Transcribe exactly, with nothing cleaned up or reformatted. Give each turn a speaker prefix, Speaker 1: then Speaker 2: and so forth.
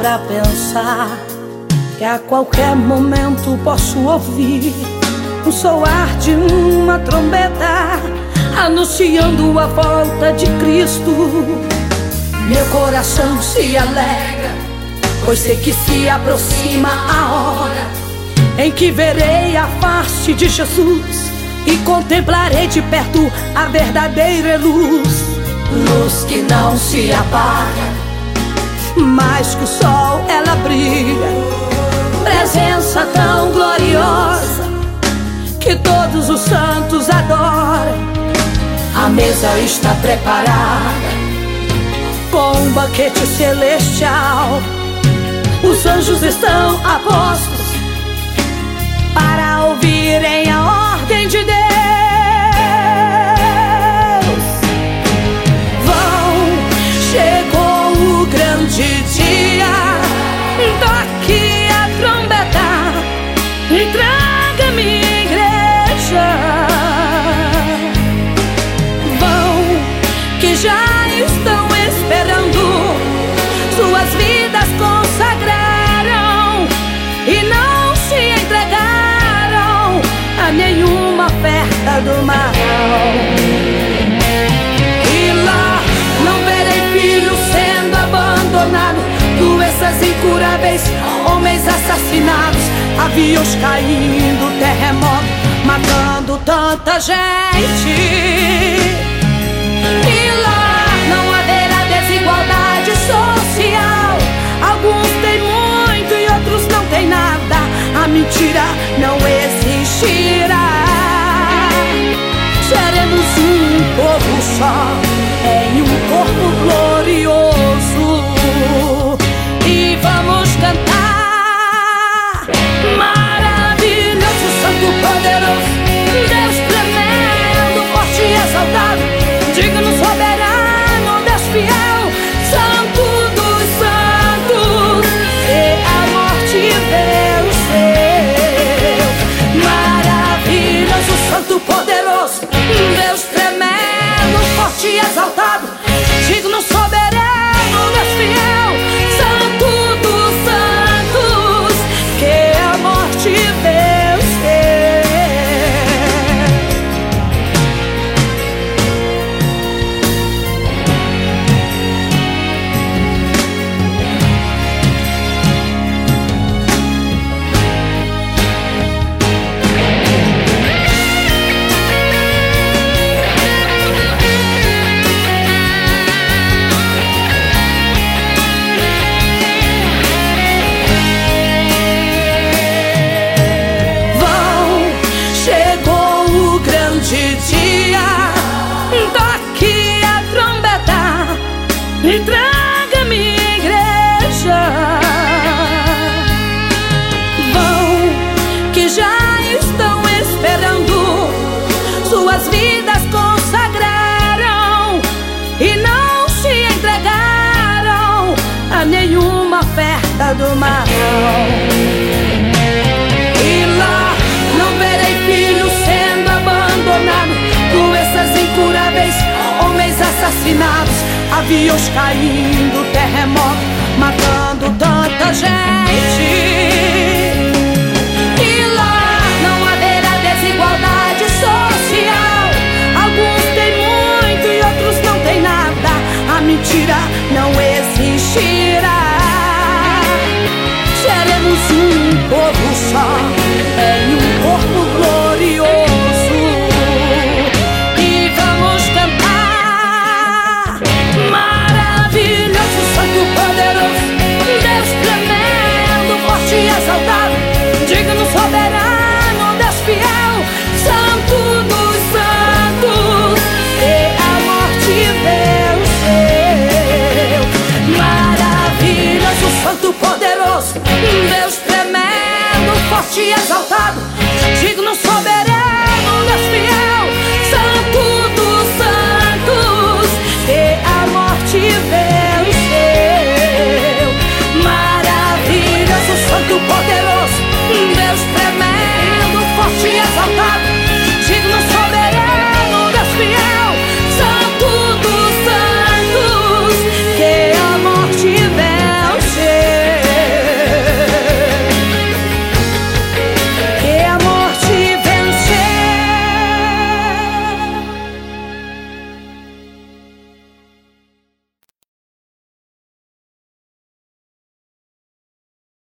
Speaker 1: pra pensar que a qualquer momento posso ouvir o soar de uma trombeta anunciando a volta de Cristo. Meu coração se alegra, pois sei que se aproxima a hora em que verei a face de Jesus e contemplarei de perto a verdadeira luz. Luz que não se apaga, mais que o sol ela brilha. Presença tão gloriosa que todos os santos adoram. A mesa está preparada com um banquete celestial. Os anjos estão a postos para ouvirem a ordem de Deus. Vão, chegou o grande dia, toque a trombeta e traga minha igreja. Vão, que já estão esperando, suas vidas consagraram e não se entregaram a nenhuma oferta do mal. E lá não verei filhos sendo abandonados, doenças incuráveis, homens assassinados, aviões caindo, terremoto matando tanta gente. E lá não haverá desigualdade social, alguns têm muito e outros não têm nada. A mentira não existirá. Seremos um povo só, em um corpo glorioso, e vamos cantar: maravilhoso, santo, poderoso, Deus tremendo, forte e exaltado, digno, soberano, Deus fiel, santo dos santos, e a morte venceu. Maravilhoso, santo, poderoso, Deus tremendo, forte e exaltado, digno, soberano, Deus fiel, santo dos santos, que a morte venceu. Toque a trombeta e traga minha igreja. Vão, que já estão esperando, suas vidas consagraram e não se entregaram a nenhuma oferta do mal. E lá não verei filhos sendo abandonados, doenças incuráveis, homens assassinados, aviões caindo, terremoto matando tanta gente. E lá não haverá desigualdade social, alguns têm muito e outros não têm nada. A mentira não existirá. Seremos um povo só, em um corpo glorioso, e vamos cantar: maravilhoso, santo, poderoso, Deus tremendo, forte e exaltado, digno, soberano, Deus fiel, santo dos santos, e a morte venceu. Maravilhoso, santo, poderoso, Deus tremendo, forte e exaltado, digno, soberano, Deus fiel,